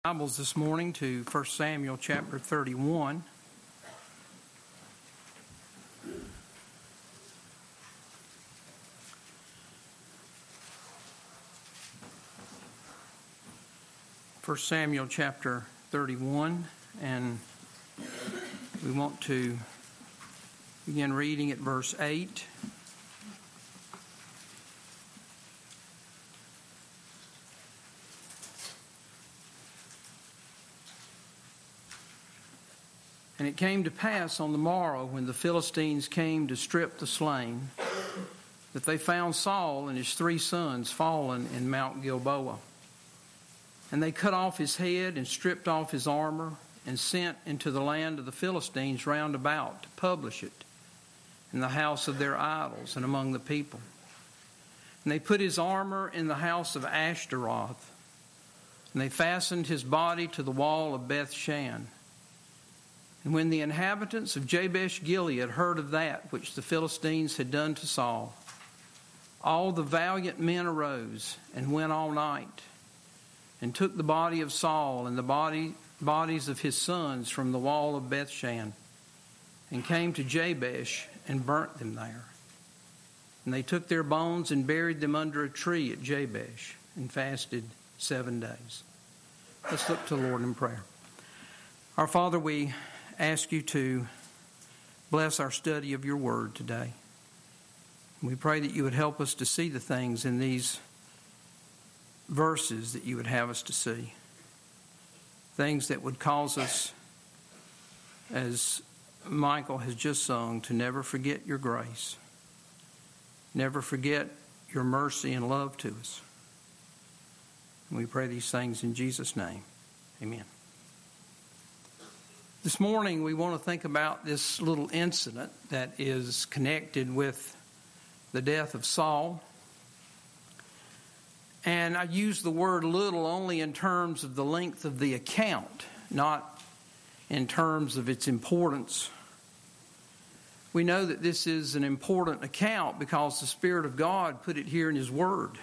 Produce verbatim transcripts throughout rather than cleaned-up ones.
Bibles this morning to First Samuel chapter thirty-one. First Samuel chapter thirty-one, and we want to begin reading at verse eight. And it came to pass on the morrow, when the Philistines came to strip the slain, that they found Saul and his three sons fallen in Mount Gilboa. And they cut off his head and stripped off his armor, and sent into the land of the Philistines round about to publish it in the house of their idols and among the people. And they put his armor in the house of Ashtaroth, and they fastened his body to the wall of Bethshan. And when the inhabitants of Jabesh Gilead heard of that which the Philistines had done to Saul, all the valiant men arose and went all night, and took the body of Saul and the body, bodies of his sons from the wall of Bethshan, and came to Jabesh and burnt them there. And they took their bones and buried them under a tree at Jabesh, and fasted seven days. Let's look to the Lord in prayer. Our Father, we ask you to bless our study of your word today. We pray that you would help us to see the things in these verses that you would have us to see. Things that would cause us, as Michael has just sung, to never forget your grace. Never forget your mercy and love to us. And we pray these things in Jesus' name. Amen. This morning we want to think about this little incident that is connected with the death of Saul. And I use the word little only in terms of the length of the account, not in terms of its importance. We know that this is an important account because the Spirit of God put it here in His Word.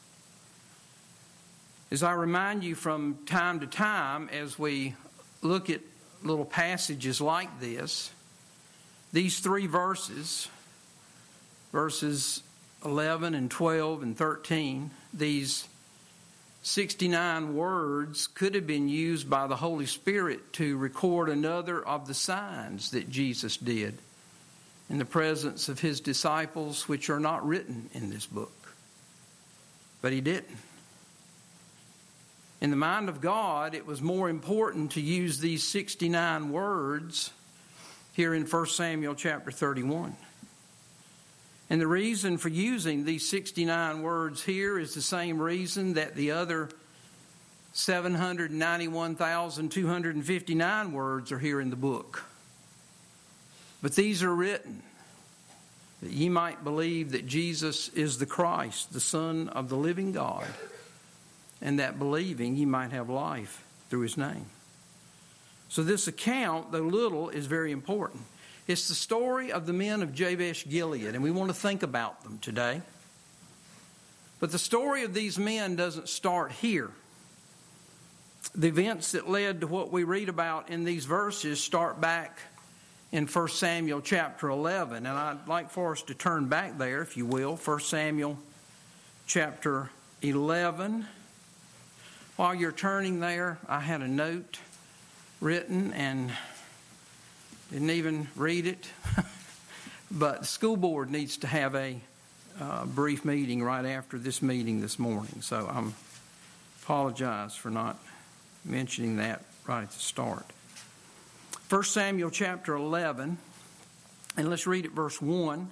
As I remind you from time to time, as we look at little passages like this, these three verses, verses eleven and twelve and thirteen, these sixty-nine words could have been used by the Holy Spirit to record another of the signs that Jesus did in the presence of His disciples, which are not written in this book. But He didn't. In the mind of God, it was more important to use these sixty-nine words here in First Samuel chapter thirty-one. And the reason for using these sixty-nine words here is the same reason that the other seven hundred ninety-one thousand two hundred fifty-nine words are here in the book. But these are written that ye might believe that Jesus is the Christ, the Son of the living God, and that believing ye might have life through His name. So this account, though little, is very important. It's the story of the men of Jabesh Gilead, and we want to think about them today. But the story of these men doesn't start here. The events that led to what we read about in these verses start back in First Samuel chapter eleven. And I'd like for us to turn back there, if you will, First Samuel chapter eleven. While you're turning there, I had a note written and didn't even read it. But the school board needs to have a uh, brief meeting right after this meeting this morning. So I apologize for not mentioning that right at the start. First Samuel chapter eleven, and let's read it verse one.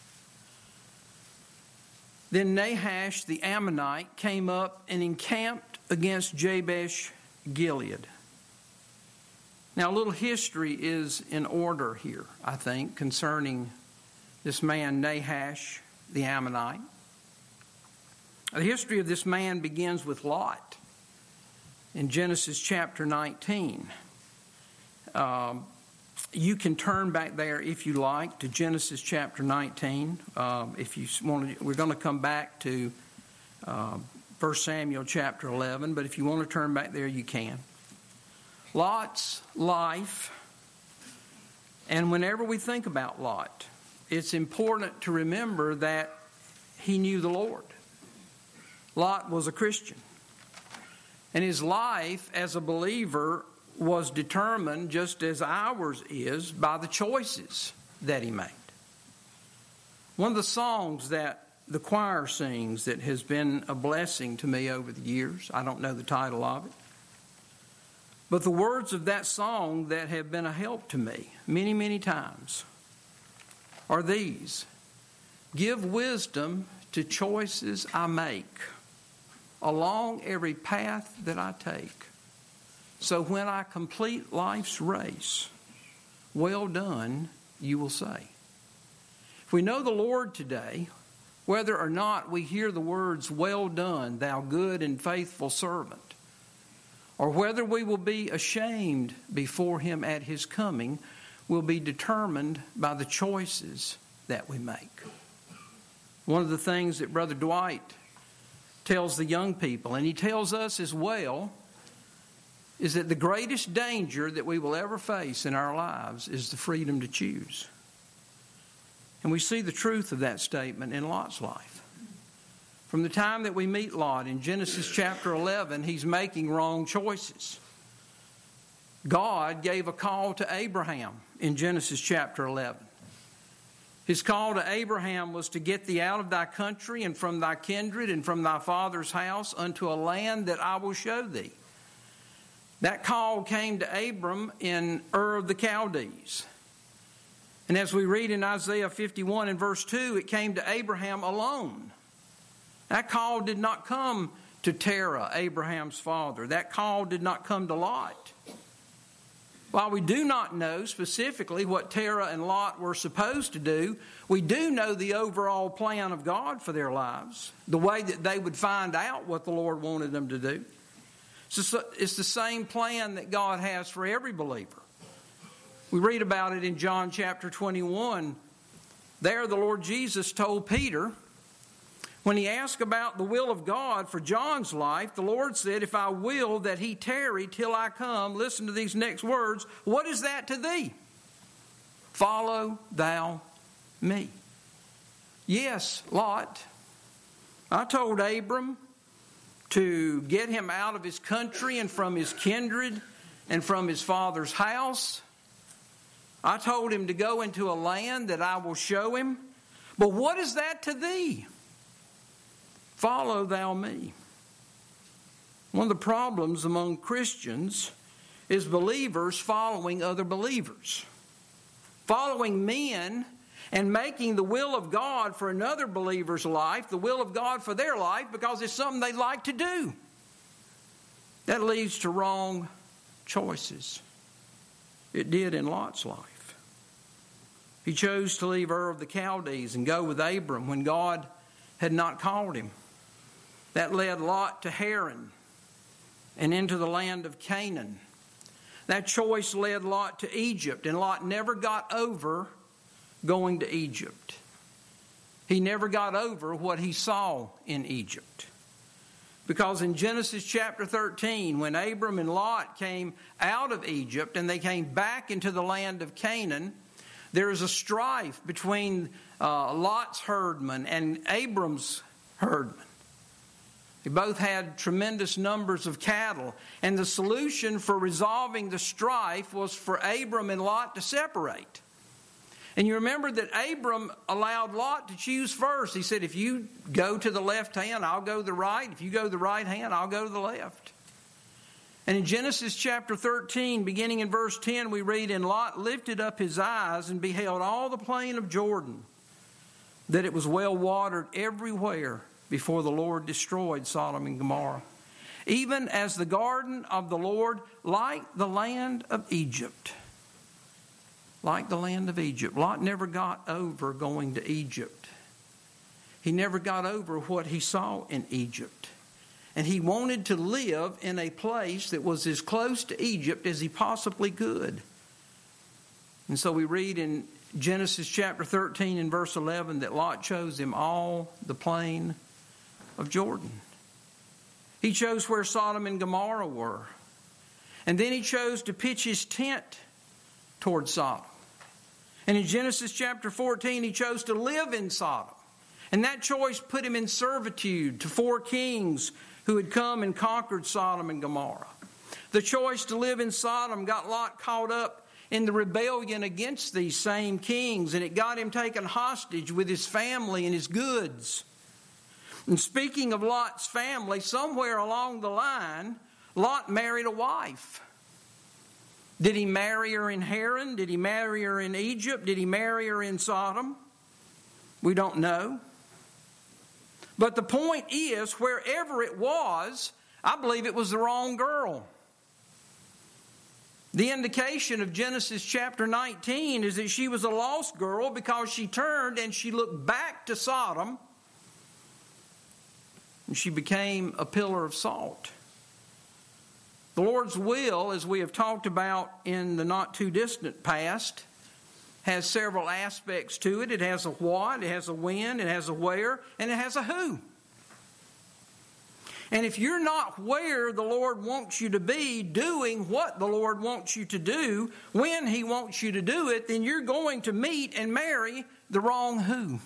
Then Nahash the Ammonite came up and encamped against Jabesh Gilead. Now, a little history is in order here, I think, concerning this man Nahash the Ammonite. The history of this man begins with Lot in Genesis chapter nineteen. Um, you can turn back there if you like to Genesis chapter nineteen. Um, if you want to, we're going to come back to uh, First Samuel chapter eleven, but if you want to turn back there, you can. Lot's life, and whenever we think about Lot, it's important to remember that he knew the Lord. Lot was a Christian, and his life as a believer was determined, just as ours is, by the choices that he made. One of the songs that the choir sings that has been a blessing to me over the years, I don't know the title of it, but the words of that song that have been a help to me many, many times are these: give wisdom to choices I make along every path that I take. So when I complete life's race, well done, you will say. If we know the Lord today, whether or not we hear the words, well done, thou good and faithful servant, or whether we will be ashamed before him at his coming, will be determined by the choices that we make. One of the things that Brother Dwight tells the young people, and he tells us as well, is that the greatest danger that we will ever face in our lives is the freedom to choose. And we see the truth of that statement in Lot's life. From the time that we meet Lot in Genesis chapter eleven, he's making wrong choices. God gave a call to Abraham in Genesis chapter eleven. His call to Abraham was to get thee out of thy country and from thy kindred and from thy father's house unto a land that I will show thee. That call came to Abram in Ur of the Chaldees. And as we read in Isaiah fifty-one and verse two, it came to Abraham alone. That call did not come to Terah, Abraham's father. That call did not come to Lot. While we do not know specifically what Terah and Lot were supposed to do, we do know the overall plan of God for their lives, the way that they would find out what the Lord wanted them to do. It's the same plan that God has for every believer. We read about it in John chapter twenty-one. There the Lord Jesus told Peter, when he asked about the will of God for John's life, the Lord said, if I will that he tarry till I come, listen to these next words, what is that to thee? Follow thou me. Yes, Lot, I told Abram to get him out of his country and from his kindred and from his father's house. I told him to go into a land that I will show him. But what is that to thee? Follow thou me. One of the problems among Christians is believers following other believers. Following men and making the will of God for another believer's life the will of God for their life because it's something they like to do. That leads to wrong choices. It did in Lot's life. He chose to leave Ur of the Chaldees and go with Abram when God had not called him. That led Lot to Haran and into the land of Canaan. That choice led Lot to Egypt, and Lot never got over going to Egypt. He never got over what he saw in Egypt. Because in Genesis chapter thirteen, when Abram and Lot came out of Egypt and they came back into the land of Canaan, there is a strife between uh, Lot's herdmen and Abram's herdmen. They both had tremendous numbers of cattle. And the solution for resolving the strife was for Abram and Lot to separate. And you remember that Abram allowed Lot to choose first. He said, if you go to the left hand, I'll go to the right. If you go to the right hand, I'll go to the left. And in Genesis chapter thirteen, beginning in verse ten, we read, and Lot lifted up his eyes and beheld all the plain of Jordan, that it was well watered everywhere before the Lord destroyed Sodom and Gomorrah, even as the garden of the Lord, like the land of Egypt. Like the land of Egypt. Lot never got over going to Egypt. He never got over what he saw in Egypt. And he wanted to live in a place that was as close to Egypt as he possibly could. And so we read in Genesis chapter thirteen and verse eleven that Lot chose him all the plain of Jordan. He chose where Sodom and Gomorrah were. And then he chose to pitch his tent toward Sodom. And in Genesis chapter fourteen, he chose to live in Sodom. And that choice put him in servitude to four kings who had come and conquered Sodom and Gomorrah. The choice to live in Sodom got Lot caught up in the rebellion against these same kings, and it got him taken hostage with his family and his goods. And speaking of Lot's family, somewhere along the line, Lot married a wife. Did he marry her in Haran? Did he marry her in Egypt? Did he marry her in Sodom? We don't know. But the point is, wherever it was, I believe it was the wrong girl. The indication of Genesis chapter nineteen is that she was a lost girl because she turned and she looked back to Sodom and she became a pillar of salt. The Lord's will, as we have talked about in the not too distant past, has several aspects to it. It has a what, it has a when, it has a where, and it has a who. And if you're not where the Lord wants you to be, doing what the Lord wants you to do, when He wants you to do it, then you're going to meet and marry the wrong who.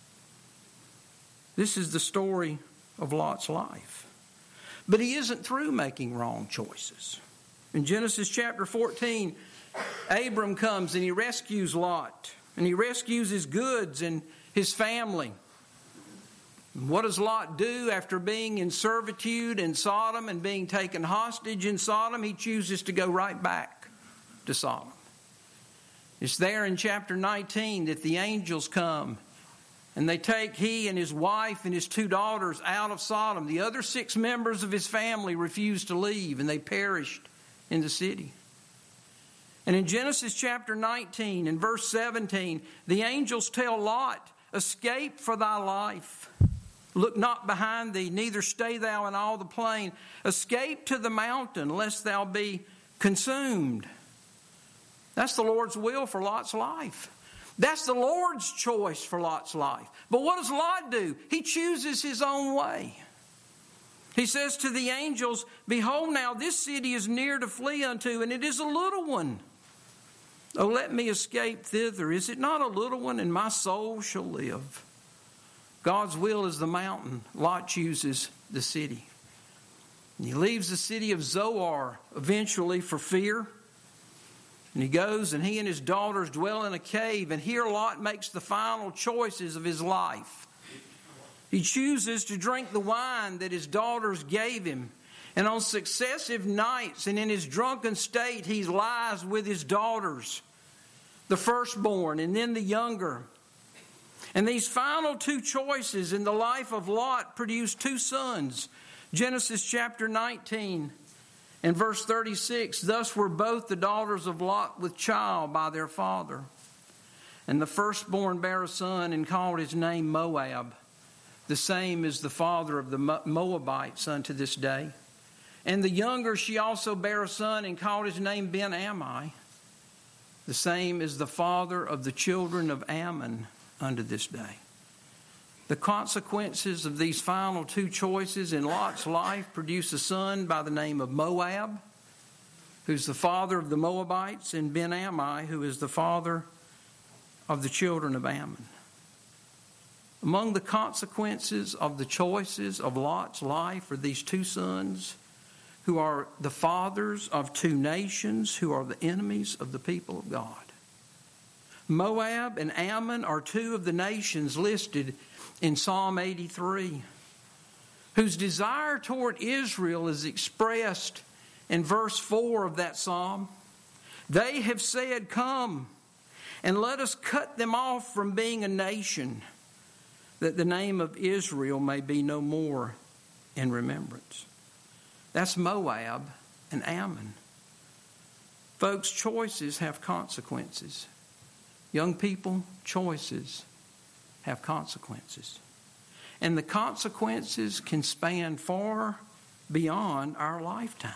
This is the story of Lot's life. But he isn't through making wrong choices. In Genesis chapter fourteen, Abram comes and he rescues Lot. And he rescues his goods and his family. And what does Lot do after being in servitude in Sodom and being taken hostage in Sodom? He chooses to go right back to Sodom. It's there in chapter nineteen that the angels come and they take he and his wife and his two daughters out of Sodom. The other six members of his family refused to leave and they perished in the city. And in Genesis chapter nineteen and verse seventeen, the angels tell Lot, escape for thy life. Look not behind thee, neither stay thou in all the plain. Escape to the mountain, lest thou be consumed. That's the Lord's will for Lot's life. That's the Lord's choice for Lot's life. But what does Lot do? He chooses his own way. He says to the angels, behold now, this city is near to flee unto, and it is a little one. Oh, let me escape thither. Is it not a little one, and my soul shall live? God's will is the mountain. Lot chooses the city. And he leaves the city of Zoar eventually for fear. And he goes and he and his daughters dwell in a cave. And here Lot makes the final choices of his life. He chooses to drink the wine that his daughters gave him. And on successive nights and in his drunken state, he lies with his daughters, the firstborn and then the younger. And these final two choices in the life of Lot produced two sons. Genesis chapter nineteen and verse thirty-six, thus were both the daughters of Lot with child by their father. And the firstborn bare a son and called his name Moab. The same is the father of the Moabites unto this day. And the younger she also bare a son and called his name Ben-Ammi. The same is the father of the children of Ammon unto this day. The consequences of these final two choices in Lot's life produce a son by the name of Moab, who's the father of the Moabites, and Ben-Ammi, who is the father of the children of Ammon. Among the consequences of the choices of Lot's life are these two sons who are the fathers of two nations who are the enemies of the people of God. Moab and Ammon are two of the nations listed in Psalm eighty-three, whose desire toward Israel is expressed in verse four of that psalm. They have said, come, and let us cut them off from being a nation, that the name of Israel may be no more in remembrance. That's Moab and Ammon. Folks, choices have consequences. Young people, choices have consequences. And the consequences can span far beyond our lifetime.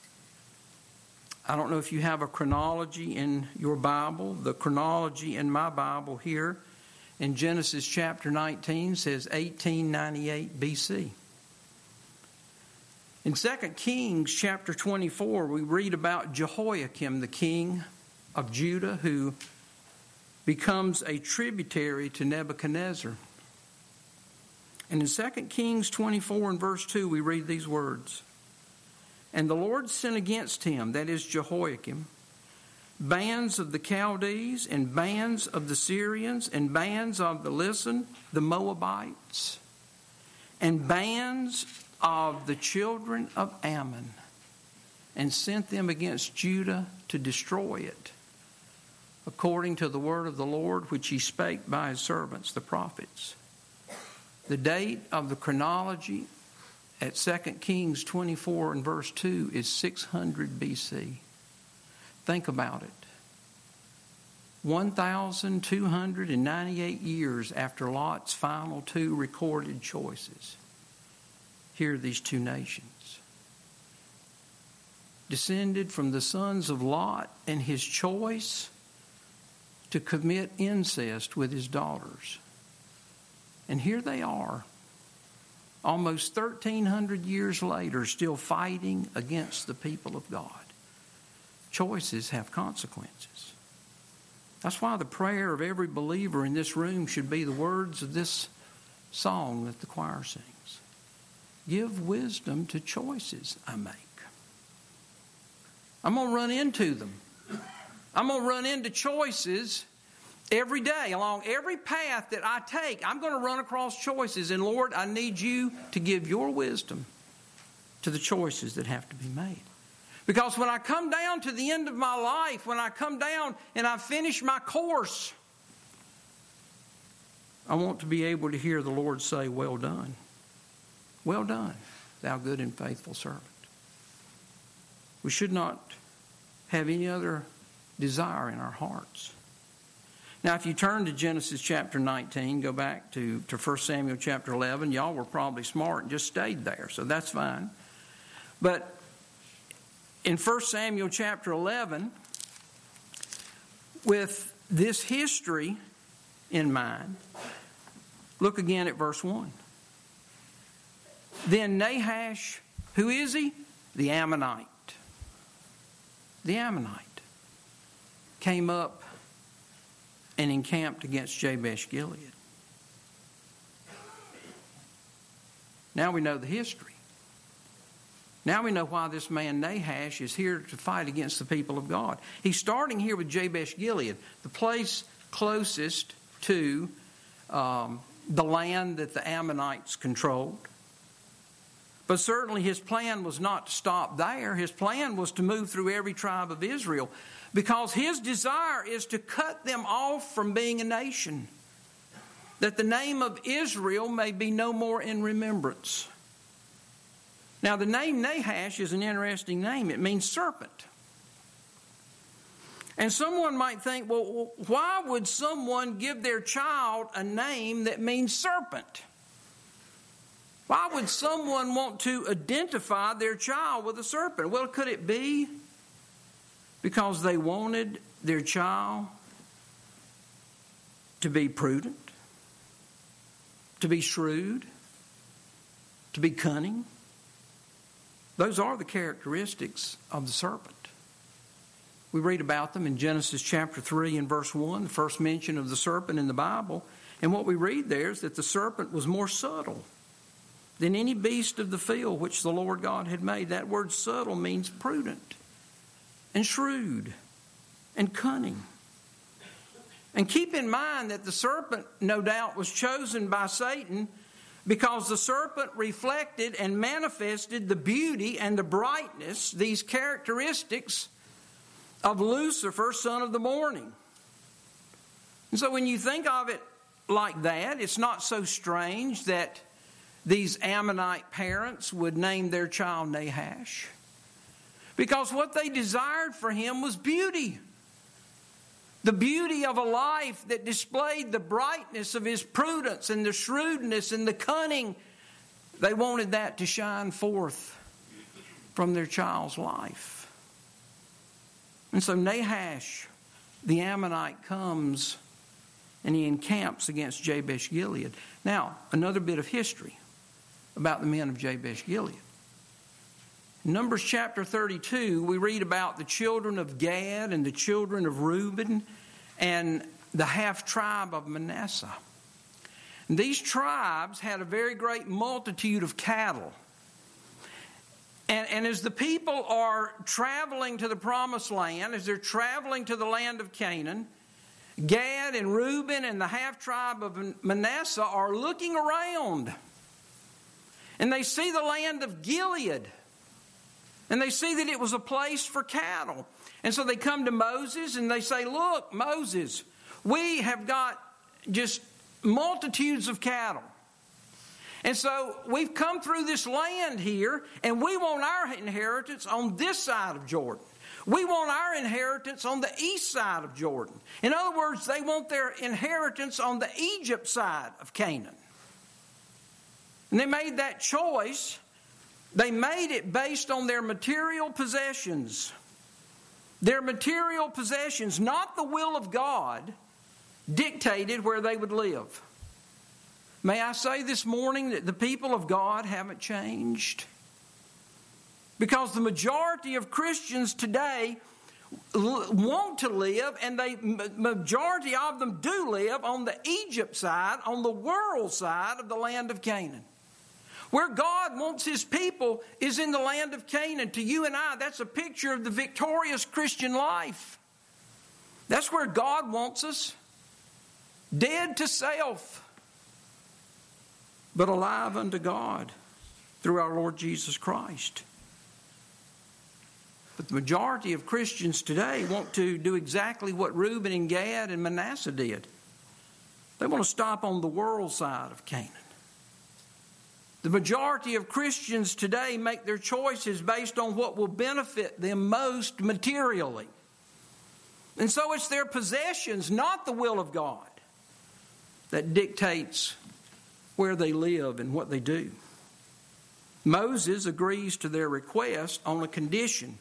I don't know if you have a chronology in your Bible. The chronology in my Bible here in Genesis chapter nineteen says eighteen ninety-eight B C. In Second Kings chapter twenty-four, we read about Jehoiakim, the king of Judah, who becomes a tributary to Nebuchadnezzar. And in Second Kings twenty-four and verse two, we read these words. And the Lord sent against him, that is Jehoiakim, bands of the Chaldees and bands of the Syrians and bands of the, listen, the Moabites and bands of the children of Ammon, and sent them against Judah to destroy it, according to the word of the Lord which he spake by his servants, the prophets. The date of the chronology at Second Kings twenty-four and verse two is six hundred B C. Think about it. one thousand two hundred ninety-eight years after Lot's final two recorded choices. Here are these two nations, descended from the sons of Lot and his choice to commit incest with his daughters. And here they are, almost thirteen hundred years later, still fighting against the people of God. Choices have consequences. That's why the prayer of every believer in this room should be the words of this song that the choir sings. Give wisdom to choices I make. I'm going to run into them. I'm going to run into choices every day. Along every path that I take, I'm going to run across choices. And Lord, I need you to give your wisdom to the choices that have to be made. Because when I come down to the end of my life, when I come down and I finish my course, I want to be able to hear the Lord say, well done. Well done, thou good and faithful servant. We should not have any other desire in our hearts. Now, if you turn to Genesis chapter nineteen, go back to, to First Samuel chapter eleven, y'all were probably smart and just stayed there, so that's fine. But in First Samuel chapter eleven, with this history in mind, look again at verse one. Then Nahash, who is he? The Ammonite. The Ammonite came up and encamped against Jabesh Gilead. Now we know the history. Now we know why this man Nahash is here to fight against the people of God. He's starting here with Jabesh Gilead, the place closest to um, the land that the Ammonites controlled. But certainly his plan was not to stop there. His plan was to move through every tribe of Israel, because his desire is to cut them off from being a nation, that the name of Israel may be no more in remembrance. Now, the name Nahash is an interesting name. It means serpent. And someone might think, well, why would someone give their child a name that means serpent? Why would someone want to identify their child with a serpent? Well, could it be because they wanted their child to be prudent, to be shrewd, to be cunning? Those are the characteristics of the serpent. We read about them in Genesis chapter three and verse one, the first mention of the serpent in the Bible. And what we read there is that the serpent was more subtle than any beast of the field which the Lord God had made. That word subtle means prudent and shrewd and cunning. And keep in mind that the serpent, no doubt, was chosen by Satan because the serpent reflected and manifested the beauty and the brightness, these characteristics of Lucifer, son of the morning. And so when you think of it like that, it's not so strange that these Ammonite parents would name their child Nahash, because what they desired for him was beauty. The beauty of a life that displayed the brightness of his prudence and the shrewdness and the cunning. They wanted that to shine forth from their child's life. And so Nahash, the Ammonite, comes and he encamps against Jabesh Gilead. Now, another bit of history about the men of Jabesh Gilead. Numbers chapter thirty-two, we read about the children of Gad and the children of Reuben and the half-tribe of Manasseh. And these tribes had a very great multitude of cattle. And, and as the people are traveling to the promised land, as they're traveling to the land of Canaan, Gad and Reuben and the half-tribe of Manasseh are looking around. And they see the land of Gilead. And they see that it was a place for cattle. And so they come to Moses and they say, look, Moses, we have got just multitudes of cattle. And so we've come through this land here, and we want our inheritance on this side of Jordan. We want our inheritance on the east side of Jordan. In other words, they want their inheritance on the Egypt side of Canaan. And they made that choice. They made it based on their material possessions. Their material possessions, not the will of God, dictated where they would live. May I say this morning that the people of God haven't changed? Because the majority of Christians today want to live, and the majority of them do live on the Egypt side, on the world side of the land of Canaan. Where God wants His people is in the land of Canaan. To you and I, that's a picture of the victorious Christian life. That's where God wants us. Dead to self, but alive unto God through our Lord Jesus Christ. But the majority of Christians today want to do exactly what Reuben and Gad and Manasseh did. They want to stop on the world side of Canaan. The majority of Christians today make their choices based on what will benefit them most materially. And so it's their possessions, not the will of God, that dictates where they live and what they do. Moses agrees to their request on a condition.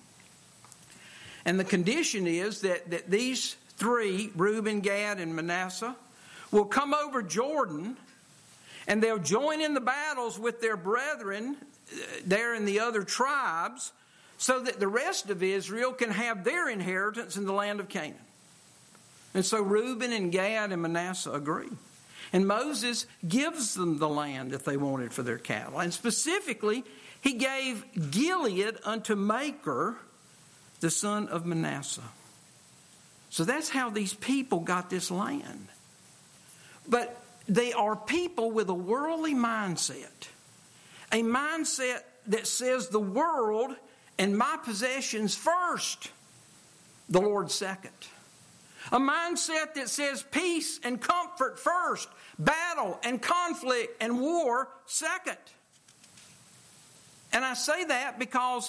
And the condition is that, that these three, Reuben, Gad, and Manasseh, will come over Jordan, and they'll join in the battles with their brethren there in the other tribes, so that the rest of Israel can have their inheritance in the land of Canaan. And so Reuben and Gad and Manasseh agree. And Moses gives them the land that they wanted for their cattle. And specifically, he gave Gilead unto Machir, the son of Manasseh. So that's how these people got this land. But they are people with a worldly mindset. A mindset that says the world and my possessions first, the Lord second. A mindset that says peace and comfort first, battle and conflict and war second. And I say that because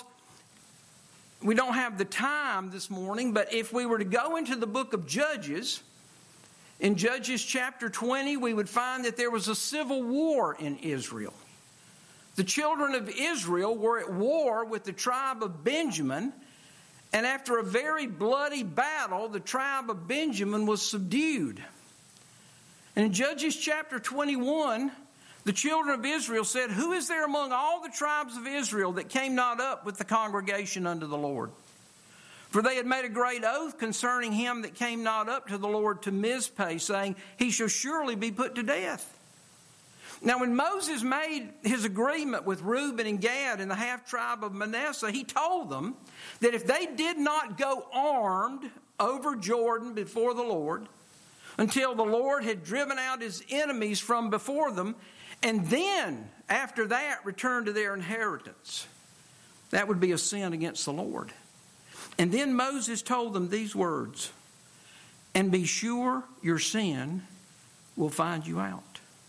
we don't have the time this morning, but if we were to go into the book of Judges, in Judges chapter twenty, we would find that there was a civil war in Israel. The children of Israel were at war with the tribe of Benjamin, and after a very bloody battle, the tribe of Benjamin was subdued. And in Judges chapter twenty-one, the children of Israel said, "Who is there among all the tribes of Israel that came not up with the congregation unto the Lord? For they had made a great oath concerning him that came not up to the Lord to Mizpeh, saying, He shall surely be put to death." Now, when Moses made his agreement with Reuben and Gad and the half-tribe of Manasseh, he told them that if they did not go armed over Jordan before the Lord until the Lord had driven out his enemies from before them, and then, after that, return to their inheritance, that would be a sin against the Lord. And then Moses told them these words, "And be sure your sin will find you out."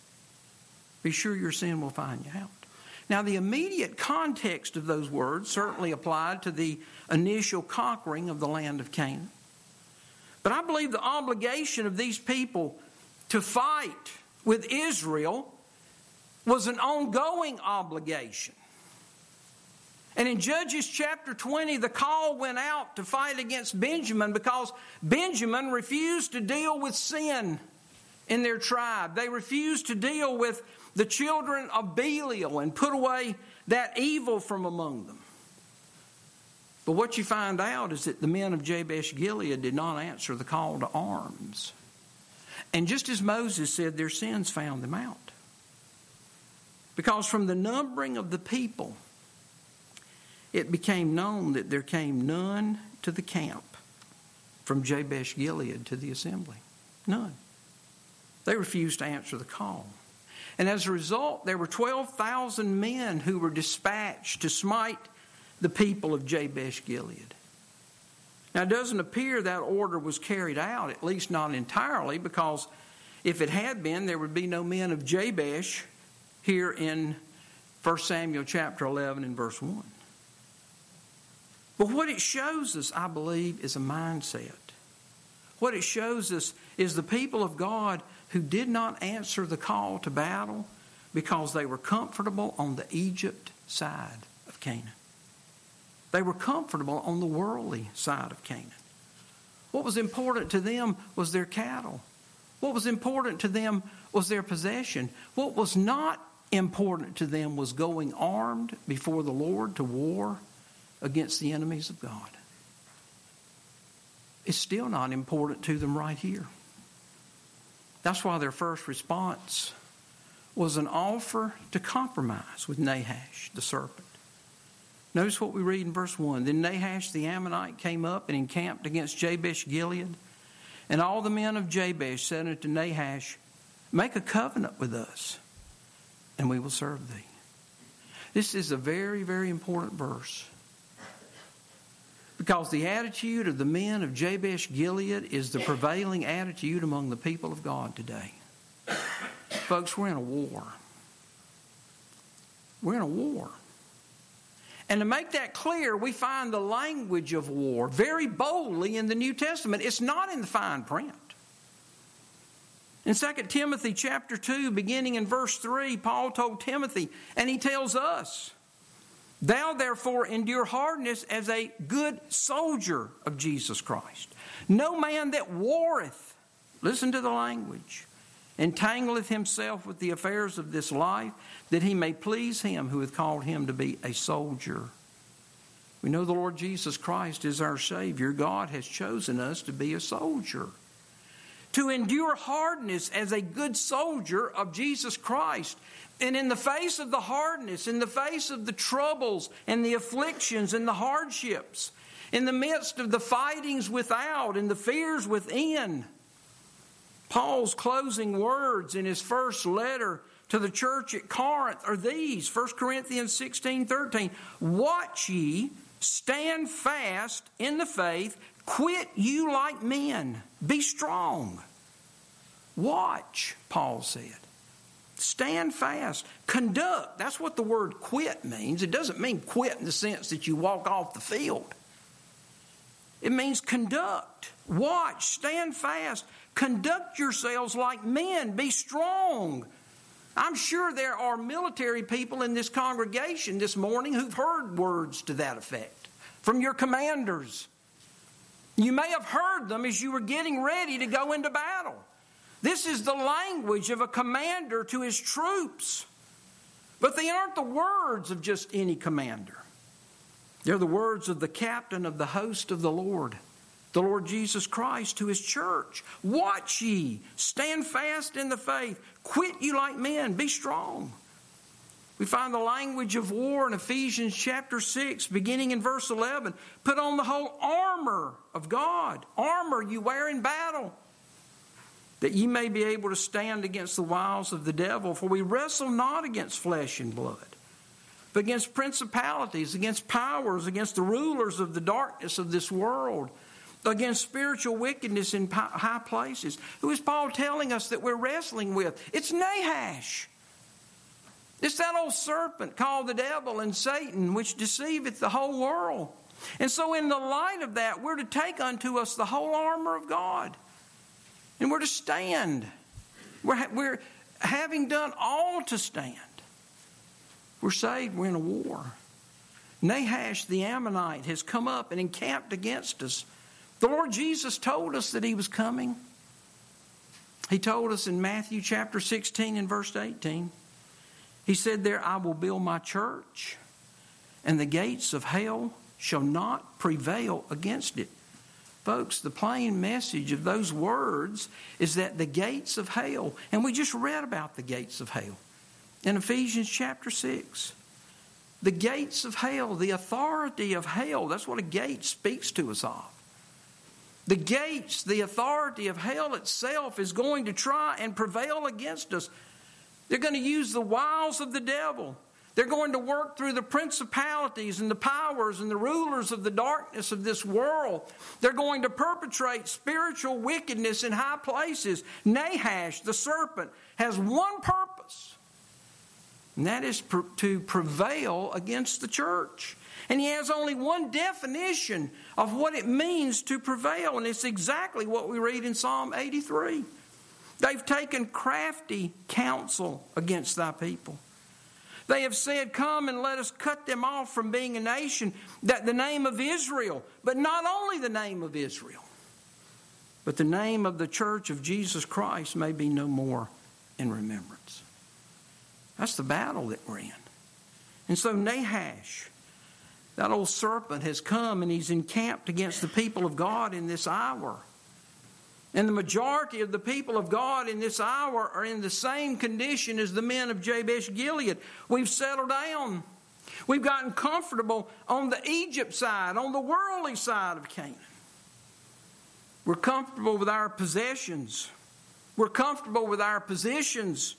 Be sure your sin will find you out. Now, the immediate context of those words certainly applied to the initial conquering of the land of Canaan. But I believe the obligation of these people to fight with Israel was an ongoing obligation. And in Judges chapter twenty, the call went out to fight against Benjamin because Benjamin refused to deal with sin in their tribe. They refused to deal with the children of Belial and put away that evil from among them. But what you find out is that the men of Jabesh Gilead did not answer the call to arms. And just as Moses said, their sins found them out. Because from the numbering of the people, it became known that there came none to the camp from Jabesh Gilead to the assembly. None. They refused to answer the call. And as a result, there were twelve thousand men who were dispatched to smite the people of Jabesh Gilead. Now, it doesn't appear that order was carried out, at least not entirely, because if it had been, there would be no men of Jabesh here in First Samuel chapter eleven and verse one. But what it shows us, I believe, is a mindset. What it shows us is the people of God who did not answer the call to battle because they were comfortable on the Egypt side of Canaan. They were comfortable on the worldly side of Canaan. What was important to them was their cattle. What was important to them was their possession. What was not important to them was going armed before the Lord to war against the enemies of God. It's still not important to them right here. That's why their first response was an offer to compromise with Nahash, the serpent. Notice what we read in verse one. Then Nahash the Ammonite came up and encamped against Jabesh Gilead. And all the men of Jabesh said unto Nahash, make a covenant with us, and we will serve thee. This is a very, very important verse. Because the attitude of the men of Jabesh Gilead is the prevailing attitude among the people of God today. Folks, we're in a war. We're in a war. And to make that clear, we find the language of war very boldly in the New Testament. It's not in the fine print. In Second Timothy chapter two, beginning in verse three, Paul told Timothy, and he tells us, thou therefore endure hardness as a good soldier of Jesus Christ. No man that warreth, listen to the language, entangleth himself with the affairs of this life, that he may please him who hath called him to be a soldier. We know the Lord Jesus Christ is our Savior. God has chosen us to be a soldier. To endure hardness as a good soldier of Jesus Christ. And in the face of the hardness, in the face of the troubles and the afflictions and the hardships, in the midst of the fightings without and the fears within, Paul's closing words in his first letter to the church at Corinth are these, First Corinthians sixteen thirteen. Watch ye, stand fast in the faith, quit you like men, be strong. Watch, Paul said. Stand fast. Conduct. That's what the word quit means. It doesn't mean quit in the sense that you walk off the field. It means conduct. Watch. Stand fast. Conduct yourselves like men. Be strong. I'm sure there are military people in this congregation this morning who've heard words to that effect from your commanders. You may have heard them as you were getting ready to go into battle. This is the language of a commander to his troops. But they aren't the words of just any commander. They're the words of the captain of the host of the Lord, the Lord Jesus Christ, to his church. Watch ye, stand fast in the faith, quit you like men, be strong. We find the language of war in Ephesians chapter six, beginning in verse eleven. Put on the whole armor of God. Armor you wear in battle, that ye may be able to stand against the wiles of the devil. For we wrestle not against flesh and blood, but against principalities, against powers, against the rulers of the darkness of this world, against spiritual wickedness in high places. Who is Paul telling us that we're wrestling with? It's Nahash. It's that old serpent called the devil and Satan, which deceiveth the whole world. And so in the light of that, we're to take unto us the whole armor of God. And we're to stand. We're, we're having done all to stand. We're saved, we're in a war. Nahash the Ammonite has come up and encamped against us. The Lord Jesus told us that he was coming. He told us in Matthew chapter sixteen and verse eighteen. He said there, I will build my church, and the gates of hell shall not prevail against it. Folks, the plain message of those words is that the gates of hell, and we just read about the gates of hell in Ephesians chapter six. The gates of hell, the authority of hell, that's what a gate speaks to us of. The gates, the authority of hell itself is going to try and prevail against us. They're going to use the wiles of the devil. They're going to work through the principalities and the powers and the rulers of the darkness of this world. They're going to perpetrate spiritual wickedness in high places. Nahash, the serpent, has one purpose, and that is to prevail against the church. And he has only one definition of what it means to prevail, and it's exactly what we read in Psalm eighty-three. They've taken crafty counsel against thy people. They have said, come and let us cut them off from being a nation, that the name of Israel, but not only the name of Israel, but the name of the church of Jesus Christ may be no more in remembrance. That's the battle that we're in. And so Nahash, that old serpent, has come and he's encamped against the people of God in this hour. And the majority of the people of God in this hour are in the same condition as the men of Jabesh Gilead. We've settled down. We've gotten comfortable on the Egypt side, on the worldly side of Canaan. We're comfortable with our possessions. We're comfortable with our positions.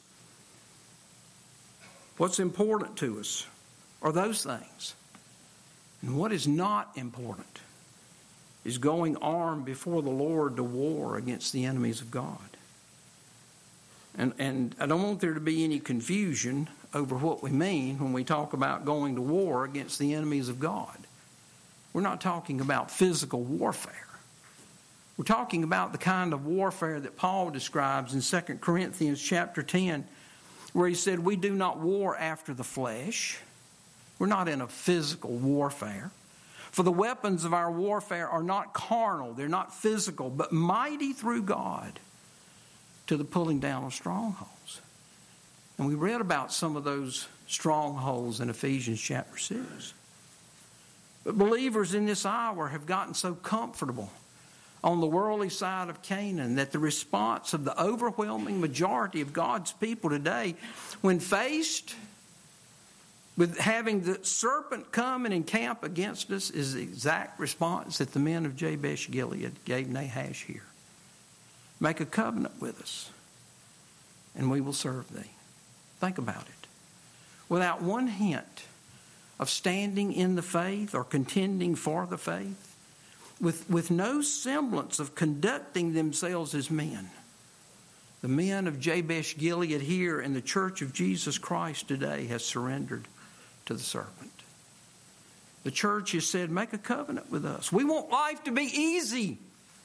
What's important to us are those things. And what is not important is going armed before the Lord to war against the enemies of God. And, and I don't want there to be any confusion over what we mean when we talk about going to war against the enemies of God. We're not talking about physical warfare. We're talking about the kind of warfare that Paul describes in Second Corinthians chapter ten, where he said, we do not war after the flesh. We're not in a physical warfare. For the weapons of our warfare are not carnal, they're not physical, but mighty through God to the pulling down of strongholds. And we read about some of those strongholds in Ephesians chapter six. But believers in this hour have gotten so comfortable on the worldly side of Canaan that the response of the overwhelming majority of God's people today, when faced with having the serpent come and encamp against us, is the exact response that the men of Jabesh Gilead gave Nahash here. Make a covenant with us, and we will serve thee. Think about it. Without one hint of standing in the faith or contending for the faith, with, with no semblance of conducting themselves as men, the men of Jabesh Gilead here in the church of Jesus Christ today has surrendered to the serpent. The church has said, make a covenant with us. We want life to be easy.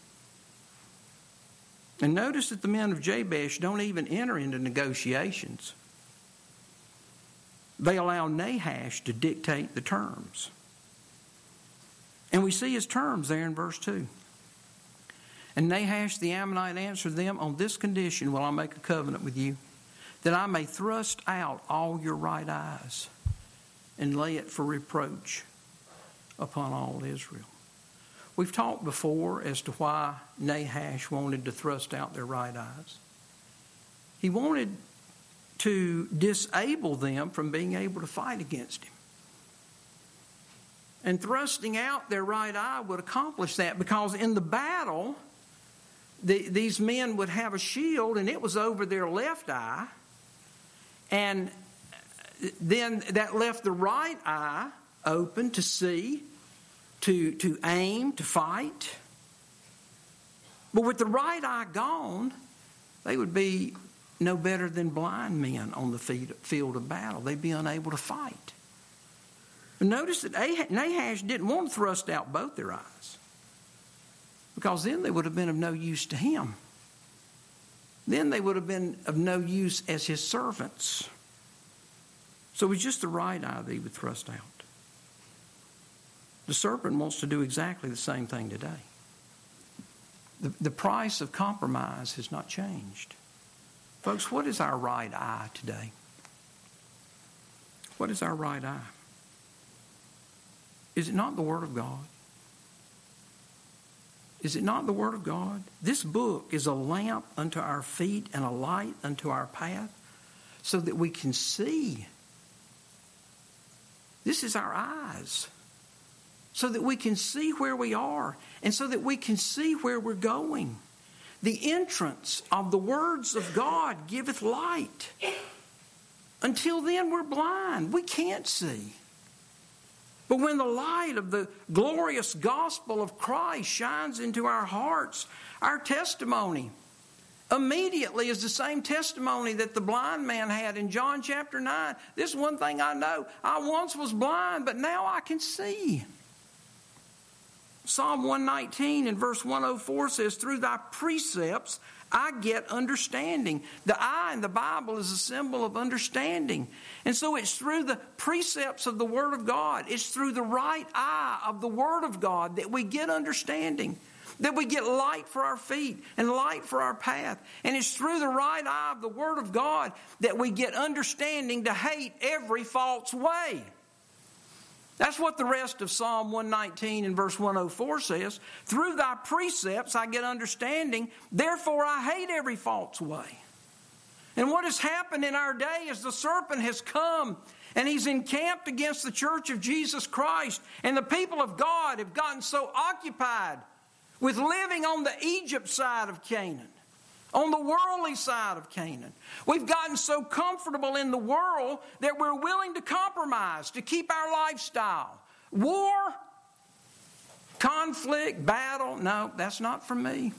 And notice that the men of Jabesh don't even enter into negotiations. They allow Nahash to dictate the terms. And we see his terms there in verse two. And Nahash the Ammonite answered them, on this condition will I make a covenant with you, that I may thrust out all your right eyes and lay it for reproach upon all Israel. We've talked before as to why Nahash wanted to thrust out their right eyes. He wanted to disable them from being able to fight against him. And thrusting out their right eye would accomplish that, because in the battle, the, these men would have a shield and it was over their left eye. And then that left the right eye open to see, to, to aim, to fight. But with the right eye gone, they would be no better than blind men on the field of battle. They'd be unable to fight. But notice that Nahash didn't want to thrust out both their eyes, because then they would have been of no use to him. Then they would have been of no use as his servants. So it was just the right eye that he would thrust out. The serpent wants to do exactly the same thing today. The, the price of compromise has not changed. Folks, what is our right eye today? What is our right eye? Is it not the Word of God? Is it not the Word of God? This book is a lamp unto our feet and a light unto our path, so that we can see. This is our eyes. So that we can see where we are, and so that we can see where we're going. The entrance of the words of God giveth light. Until then, we're blind. We can't see. But when the light of the glorious gospel of Christ shines into our hearts, our testimony immediately is the same testimony that the blind man had in John chapter nine. This is one thing I know. I once was blind, but now I can see. Psalm one nineteen and verse one oh four says, through thy precepts I get understanding. The eye in the Bible is a symbol of understanding. And so it's through the precepts of the Word of God, it's through the right eye of the Word of God that we get understanding, that we get light for our feet and light for our path. And it's through the right eye of the Word of God that we get understanding to hate every false way. That's what the rest of Psalm one nineteen and verse one oh four says. Through thy precepts I get understanding, therefore I hate every false way. And what has happened in our day is the serpent has come and he's encamped against the church of Jesus Christ. And the people of God have gotten so occupied with living on the Egypt side of Canaan, on the worldly side of Canaan. We've gotten so comfortable in the world that we're willing to compromise to keep our lifestyle. War, conflict, battle, no, that's not for me.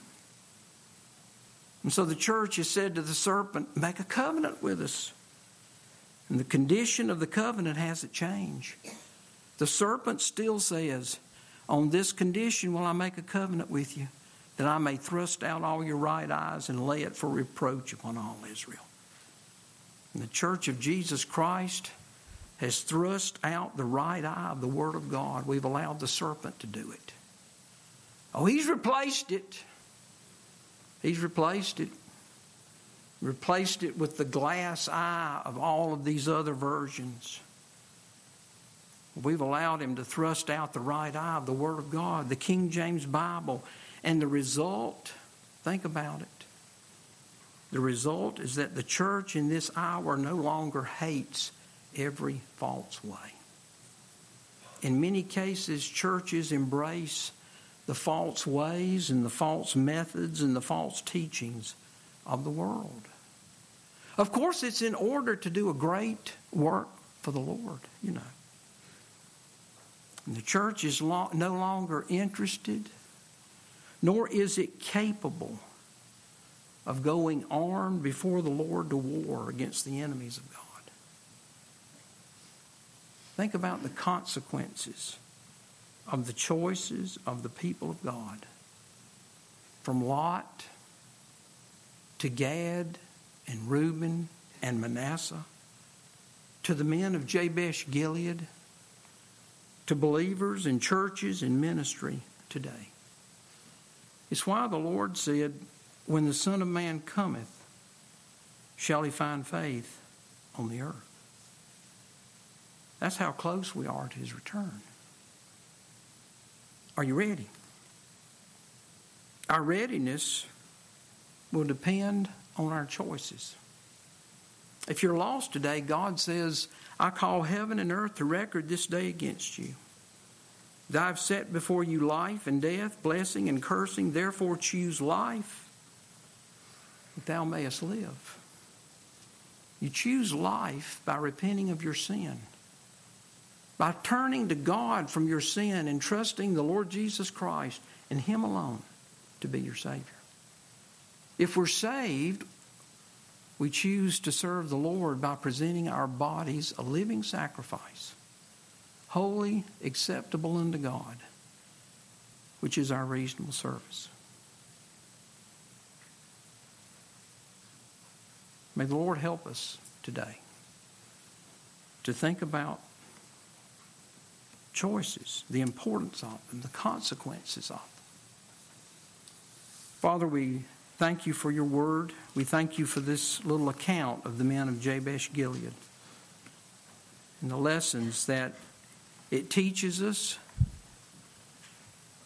And so the church has said to the serpent, make a covenant with us. And the condition of the covenant hasn't changed. The serpent still says, on this condition will I make a covenant with you, that I may thrust out all your right eyes and lay it for reproach upon all Israel. And the church of Jesus Christ has thrust out the right eye of the Word of God. We've allowed the serpent to do it. Oh, he's replaced it. He's replaced it. Replaced it with the glass eye of all of these other versions. We've allowed him to thrust out the right eye of the Word of God, the King James Bible. And the result, think about it. The result is that the church in this hour no longer hates every false way. In many cases, churches embrace the false ways and the false methods and the false teachings of the world. Of course, it's in order to do a great work for the Lord, you know. And the church is lo- no longer interested, nor is it capable of going armed before the Lord to war against the enemies of God. Think about the consequences of the choices of the people of God. From Lot to Gad and Reuben and Manasseh, to the men of Jabesh Gilead, to believers in churches and ministry today. It's why the Lord said, when the Son of Man cometh, shall he find faith on the earth? That's how close we are to his return. Are you ready? Our readiness will depend on our choices. If you're lost today, God says, I call heaven and earth to record this day against you. That I've set before you life and death, blessing and cursing. Therefore choose life, that thou mayest live. You choose life by repenting of your sin, by turning to God from your sin and trusting the Lord Jesus Christ and Him alone to be your Savior. If we're saved, we choose to serve the Lord by presenting our bodies a living sacrifice, holy, acceptable unto God, which is our reasonable service. May the Lord help us today to think about choices, the importance of them, the consequences of them. Father, we thank you for your word. We thank you for this little account of the men of Jabesh Gilead and the lessons that it teaches us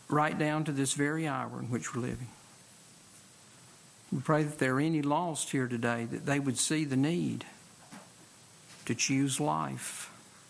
right down to this very hour in which we're living. We pray that there are any lost here today, that they would see the need to choose life.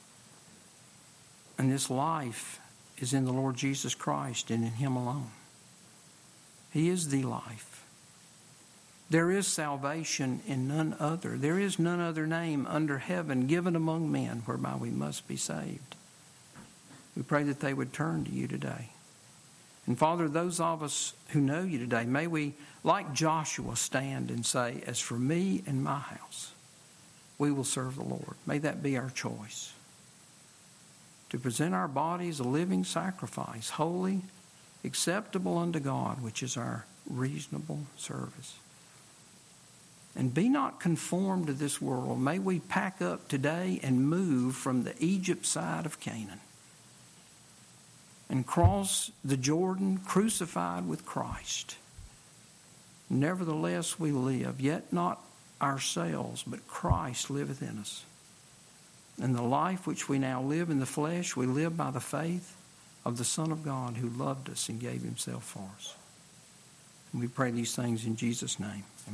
And this life is in the Lord Jesus Christ and in Him alone. He is the life. There is salvation in none other. There is none other name under heaven given among men whereby we must be saved. We pray that they would turn to you today. And Father, those of us who know you today, may we, like Joshua, stand and say, as for me and my house, we will serve the Lord. May that be our choice. To present our bodies a living sacrifice, holy, acceptable unto God, which is our reasonable service. And be not conformed to this world. May we pack up today and move from the Egypt side of Canaan and cross the Jordan crucified with Christ. Nevertheless we live, yet not ourselves, but Christ liveth in us. And the life which we now live in the flesh, we live by the faith of the Son of God who loved us and gave Himself for us. And we pray these things in Jesus' name.